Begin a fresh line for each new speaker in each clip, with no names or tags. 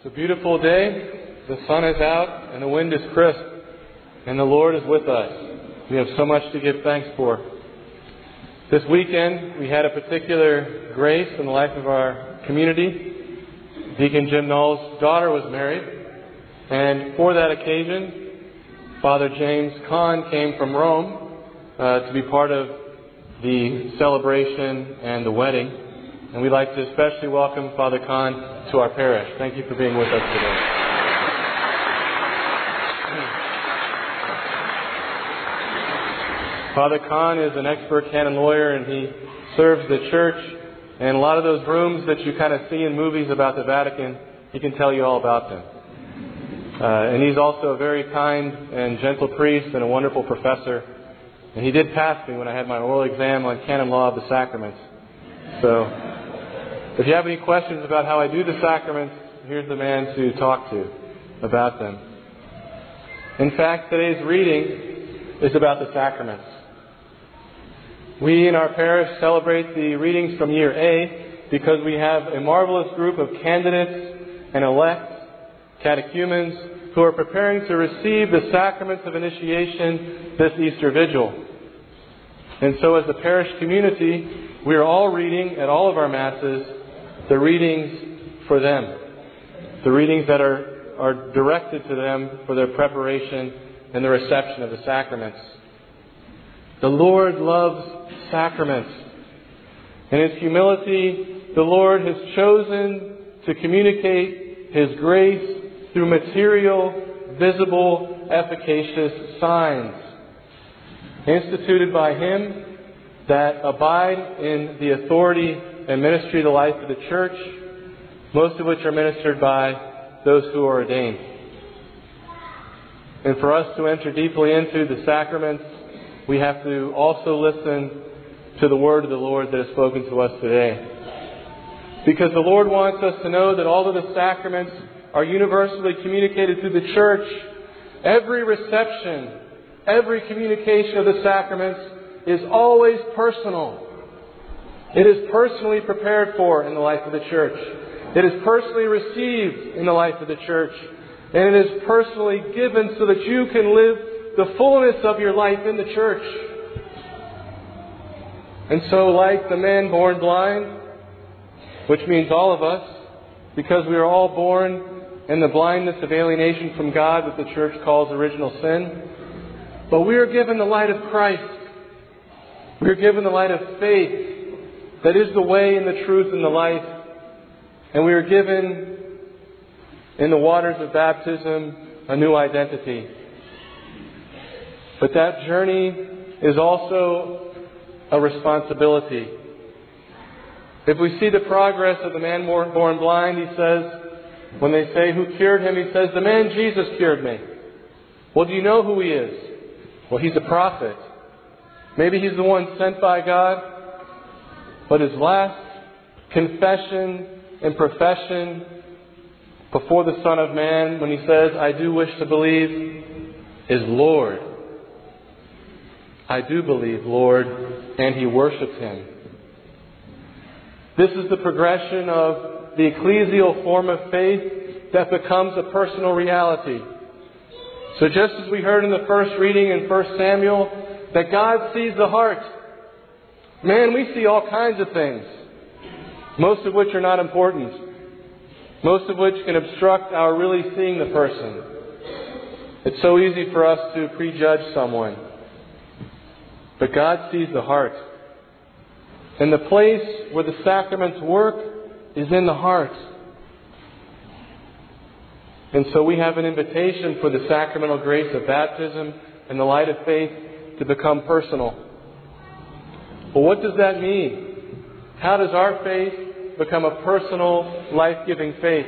It's a beautiful day. The sun is out and the wind is crisp. And the Lord is with us. We have so much to give thanks for. This weekend, we had a particular grace in the life of our community. Deacon Jim Knoll's daughter was married. And for that occasion, Father James Kahn came from Rome to be part of the celebration and the wedding. And we'd like to especially welcome Father Kahn to our parish. Thank you for being with us today. Father Kahn is an expert canon lawyer, and he serves the church. And a lot of those rooms that you kind of see in movies about the Vatican, he can tell you all about them. And he's also a very kind and gentle priest and a wonderful professor. And he did pass me when I had my oral exam on canon law of the sacraments. So if you have any questions about how I do the sacraments, here's the man to talk to about them. In fact, today's reading is about the sacraments. We in our parish celebrate the readings from year A because we have a marvelous group of candidates and elect catechumens who are preparing to receive the sacraments of initiation this Easter Vigil. And so as a parish community, we are all reading at all of our Masses the readings for them. The readings that are directed to them for their preparation and the reception of the sacraments. The Lord loves sacraments. In His humility, the Lord has chosen to communicate His grace through material, visible, efficacious signs instituted by Him that abide in the authority and ministry of the life of the Church, most of which are ministered by those who are ordained. And for us to enter deeply into the sacraments, we have to also listen to the word of the Lord that is spoken to us today. Because the Lord wants us to know that all of the sacraments are universally communicated through the Church. Every reception, every communication of the sacraments is always personal. It is personally prepared for in the life of the Church. It is personally received in the life of the Church. And it is personally given so that you can live the fullness of your life in the Church. And so, like the man born blind, which means all of us, because we are all born in the blindness of alienation from God that the Church calls original sin, but we are given the light of Christ. We are given the light of faith that is the way and the truth and the life. And we are given in the waters of baptism a new identity. But that journey is also a responsibility. If we see the progress of the man born blind, he says, when they say, who cured him? He says, the man Jesus cured me. Well, do you know who he is? Well, he's a prophet. Maybe he's the one sent by God. But his last confession and profession before the Son of Man, when he says, I do wish to believe, is Lord. I do believe, Lord, and he worships Him. This is the progression of the ecclesial form of faith that becomes a personal reality. So just as we heard in the first reading in 1 Samuel, that God sees the heart. Man, we see all kinds of things, most of which are not important, most of which can obstruct our really seeing the person. It's so easy for us to prejudge someone. But God sees the heart. And the place where the sacraments work is in the heart. And so we have an invitation for the sacramental grace of baptism and the light of faith to become personal. But what does that mean? How does our faith become a personal, life-giving faith?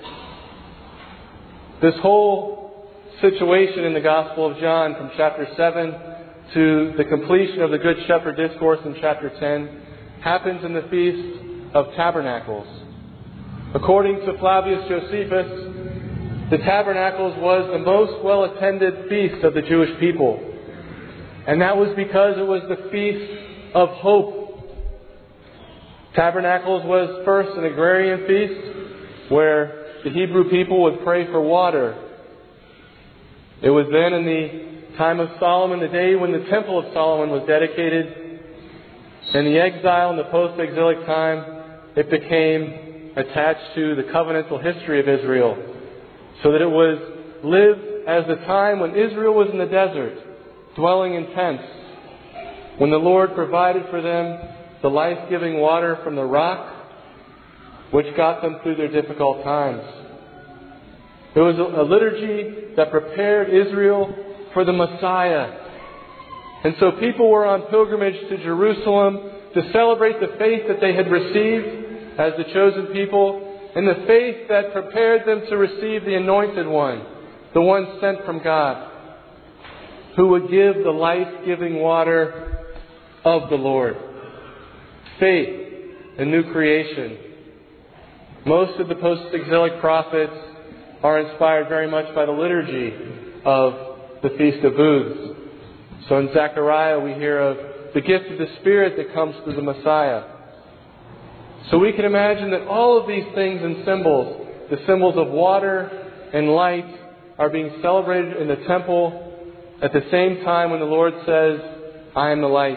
This whole situation in the Gospel of John from chapter 7 to the completion of the Good Shepherd Discourse in chapter 10 happens in the Feast of Tabernacles. According to Flavius Josephus, the Tabernacles was the most well-attended feast of the Jewish people. And that was because it was the feast of hope. Tabernacles was first an agrarian feast where the Hebrew people would pray for water. It was then in the time of Solomon, the day when the Temple of Solomon was dedicated. In the exile and the post-exilic time, it became attached to the covenantal history of Israel, so that it was lived as the time when Israel was in the desert, dwelling in tents, when the Lord provided for them the life-giving water from the rock, which got them through their difficult times. It was a liturgy that prepared Israel for the Messiah. And so people were on pilgrimage to Jerusalem to celebrate the faith that they had received as the chosen people, and the faith that prepared them to receive the Anointed One, the one sent from God, who would give the life-giving water of the Lord. Faith, a new creation. Most of the post-exilic prophets are inspired very much by the liturgy of the Feast of Booths. So in Zechariah we hear of the gift of the Spirit that comes through the Messiah. So we can imagine that all of these things and symbols, the symbols of water and light, are being celebrated in the temple at the same time when the Lord says, I am the light.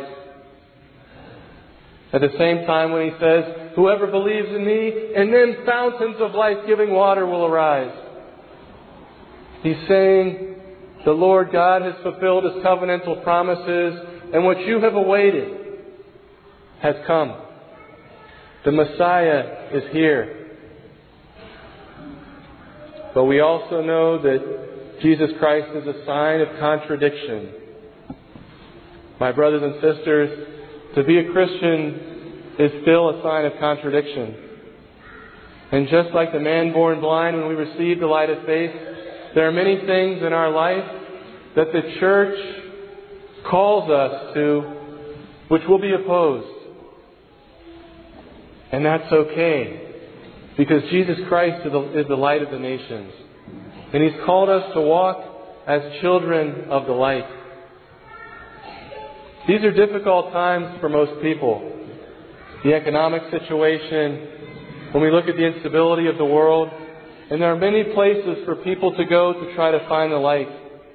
At the same time when He says, whoever believes in me, and then fountains of life-giving water will arise. He's saying, the Lord God has fulfilled His covenantal promises, and what you have awaited has come. The Messiah is here. But we also know that Jesus Christ is a sign of contradiction. My brothers and sisters, to be a Christian is still a sign of contradiction. And just like the man born blind when we receive the light of faith, there are many things in our life that the church calls us to which will be opposed. And that's okay, because Jesus Christ is the light of the nations. And He's called us to walk as children of the light. These are difficult times for most people. The economic situation, when we look at the instability of the world, and there are many places for people to go to try to find the light.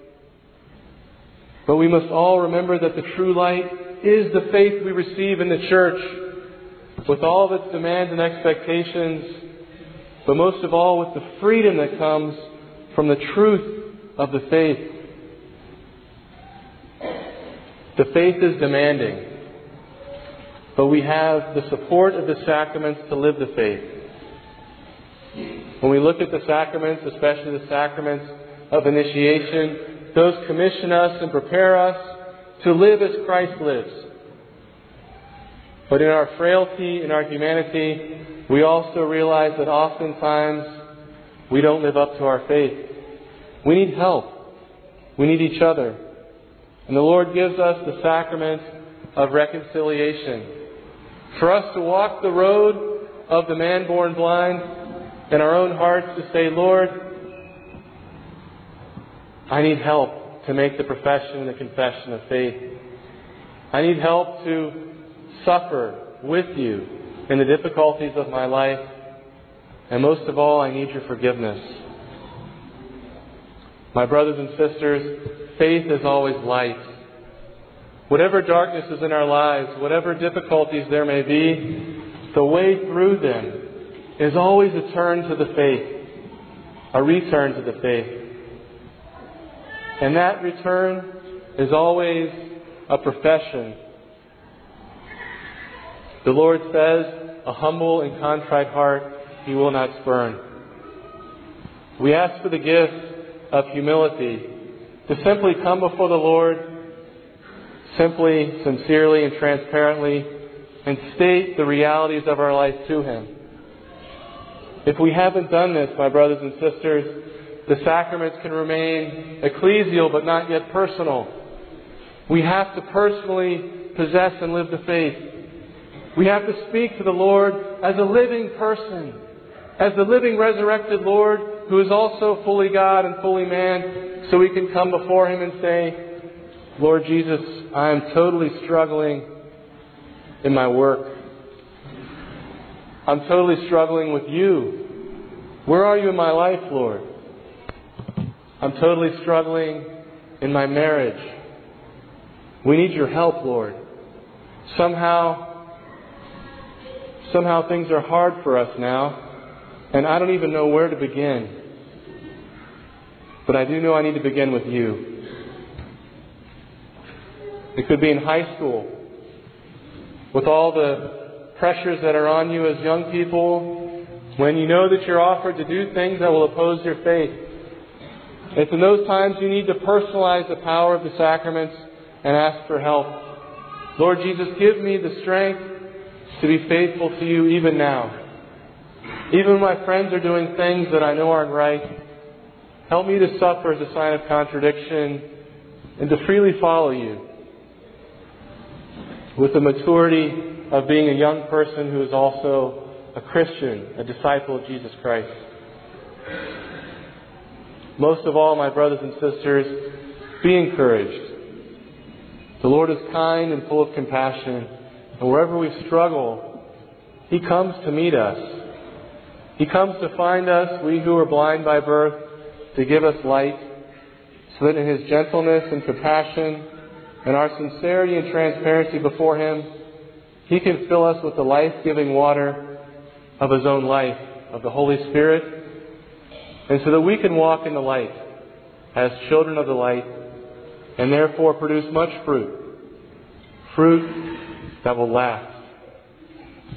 But we must all remember that the true light is the faith we receive in the church, with all of its demands and expectations, but most of all with the freedom that comes from the truth of the faith. The faith is demanding, but we have the support of the sacraments to live the faith. When we look at the sacraments, especially the sacraments of initiation, those commission us and prepare us to live as Christ lives. But in our frailty, in our humanity, we also realize that oftentimes we don't live up to our faith. We need help. We need each other. And the Lord gives us the sacrament of reconciliation. For us to walk the road of the man born blind in our own hearts to say, Lord, I need help to make the profession and the confession of faith. I need help to suffer with you in the difficulties of my life. And most of all, I need your forgiveness. My brothers and sisters, faith is always light. Whatever darkness is in our lives, whatever difficulties there may be, the way through them is always a turn to the faith, a return to the faith. And that return is always a profession. The Lord says, a humble and contrite heart He will not spurn. We ask for the gift of humility, to simply come before the Lord, simply, sincerely, and transparently, and state the realities of our life to Him. If we haven't done this, my brothers and sisters, the sacraments can remain ecclesial but not yet personal. We have to personally possess and live the faith. We have to speak to the Lord as a living person, as the living resurrected Lord who is also fully God and fully man, so we can come before Him and say, Lord Jesus, I am totally struggling in my work. I'm totally struggling with you. Where are you in my life, Lord? I'm totally struggling in my marriage. We need your help, Lord. Somehow things are hard for us now, and I don't even know where to begin. But I do know I need to begin with you. It could be in high school, with all the pressures that are on you as young people, when you know that you're offered to do things that will oppose your faith. It's in those times you need to personalize the power of the sacraments and ask for help. Lord Jesus, give me the strength to be faithful to you even now. Even when my friends are doing things that I know aren't right, help me to suffer as a sign of contradiction and to freely follow you with the maturity of being a young person who is also a Christian, a disciple of Jesus Christ. Most of all, my brothers and sisters, be encouraged. The Lord is kind and full of compassion, and wherever we struggle, He comes to meet us. He comes to find us, we who are blind by birth, to give us light, so that in His gentleness and compassion and our sincerity and transparency before Him, He can fill us with the life-giving water of His own life, of the Holy Spirit, and so that we can walk in the light as children of the light, and therefore produce much fruit that will last.